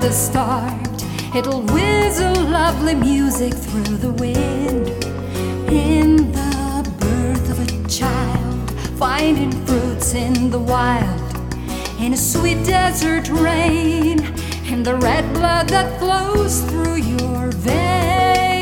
the start. It'll whistle lovely music through the wind. In the birth of a child, finding fruits in the wild, in a sweet desert rain, in the red blood that flows through your veins.